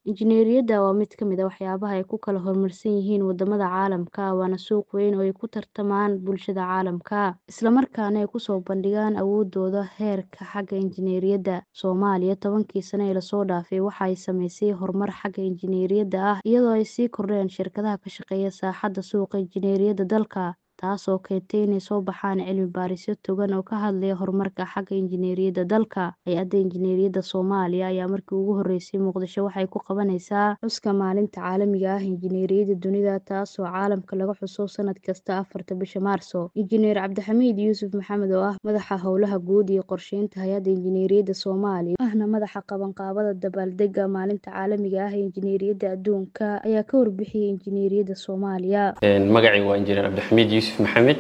Injineeriyadda waa mid ka mid ah waxyaabaha ay ku kala horumarsan yihiin wadamada caalamka, waana suuq weyn oo ay ku tartamaan bulshada caalamka, isla markaana ay ku soo bandhigaan awoodooda heerka xagga injineeriyadda. Soomaaliya 10kii sano ee lasoo dhaafay waxa ay samaysay horumar xagga injineeriyadda ah iyadoo ay sii kordheen shirkadaha ka shaqeeya saaxadda suuqa injineeriyadda dalka, taasoo keentay inay soo baxaan cilmi baarisyo togan oo ka hadlaya horumarka xagga injineeriyadda dalka. Hay'adda Injineeriyadda Soomaaliya ayaa markii ugu horeysay Muqdisho waxay ku qabanaysaa xuska Maalinta Caalamiga ah ee Injineeriyadda Dunida, taasoo caalamka laga xuso sanad kasta 4ta bisha Maarso. Injineer Cabdixamiid Yuusuf Maxamed oo ah Madaxa Howlaha Guud iyo Qorsheynta Hay'adda Injineeriyadda Soomaaliya, ahna Madaxa Qabanqaabada Dabaaldegga Maalinta Caalamiga ah ee Injineeriyadda Adduunka, ayaa ka warbixiyay injineeriyadda Soomaaliya. Magacaygu waa Injineer Cabdixamiid Yuusuf Maxamed.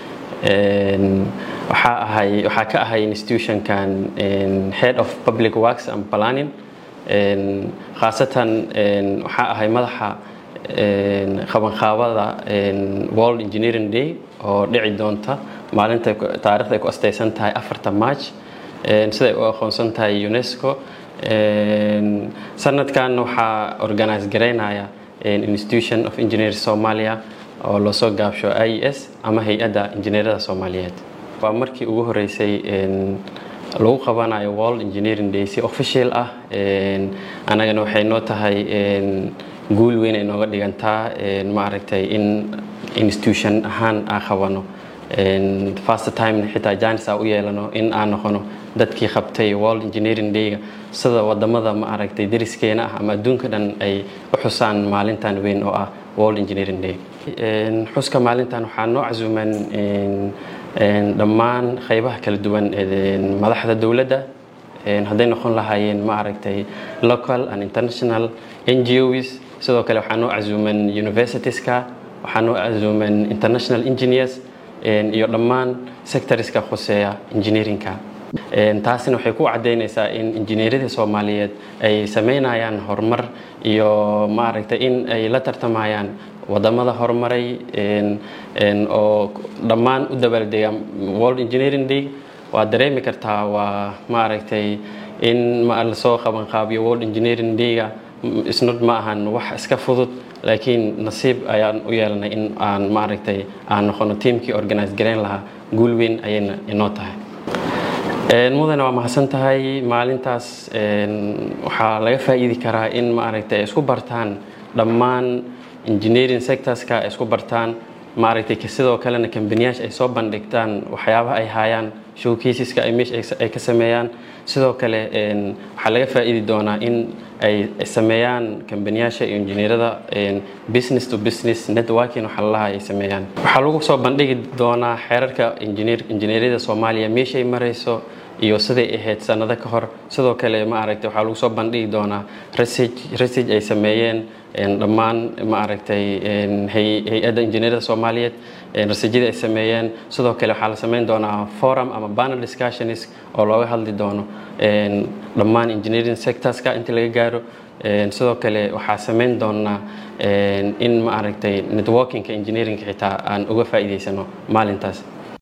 waxaa ka ahay institutionkan Head of Public Works and Planning. khaasatan waxaa ahay madaxa qabanqaabada World Engineering Day oo dhici doonta maalinta taariikhda ay ku astaysan tahay 4ta March sida ay u aqoonsan tahay UNESCO. sanadkan waxaa organize gareynaya Institution of Engineers Somalia oo loo soo gaabsho IES ama Hay'adda Injineerada Soomaaliyeed. waa markii ugu horeysay lagu qabanayo World Engineering Day si official ah. anagana waxay noo tahay guul weyn ay nooga dhigantaa maaragtay in institution ahaan aan qabano first time xitaa chance u yeelano in aan noqono dadkii qabtay World Engineering Day sida wadamada maaragtay deriskeena ah ama adduunka dhan ay u xusaan maalintan weyn oo ah World Engineering Day. xuska maalintan waxaa noo casuuman dhammaan qaybaha kala duwan ee madaxda dawladda hadday noqon lahaayeen maaragtay local and international NGOs. sidoo kale waxaa noo casuuman universitieska, waxaa noo casuuman international engineers iyo dhammaan sectorska khuseeya engineeringka. taasina waxay ku cadeynaysaa in injineeriyada Soomaaliyeed ay sameynayaan horumar iyo maaragtay in ay la tartamayaan wadamada horumaray oo dhammaan u dabaaldega World Engineering Day. waa dareemi kartaa waa maaragtay in la soo qaban qaabiyo World Engineering Day-ga isnad ma ahan wax iska fudud, laakiin nasiib ayaan u yeelanay in aan maaragtay aan noqono teamkii organize gareyn lahaa. guul weyn ayayna inoo tahay. mudane waa mahadsan tahay. maalintaas waxaa laga faa'iidi karaa in maaragtay isku bartaan dhammaan engineering sectorska ay isku bartaan maaragtay sidoo kalena kambaniyaash ay soo bandhigtaan waxyaabaha ay hayaan showcaseska ay meesha ay ka sameeyaan. sidoo kale waxaa laga faa'iidi doonaa in ay sameeyaan kambaniyaasha iyo injineerada business to business networking waxa la ay sameeyaan. waxaa lagu soo bandhigi doonaa xeerarka injineeriyada Soomaaliya meesha ay marayso iyo siday ahayd sanado ka hor. sidoo kale maaragtay waxaa lagu soo bandhigi doonaa research ay sameeyeen dhammaan maaragtay Hay'adda Injineerada Soomaaliyeed researchada ay sameeyeen. sidoo kale waxaa la sameyn doonaa forum ama panel discussions oo looga hadli doono dhammaan engineering sectorska inta laga gaaro. sidoo kale waxaa sameyn doonaa in maaragtay networking engineering xitaa aan uga faa'iideysano maalintaas.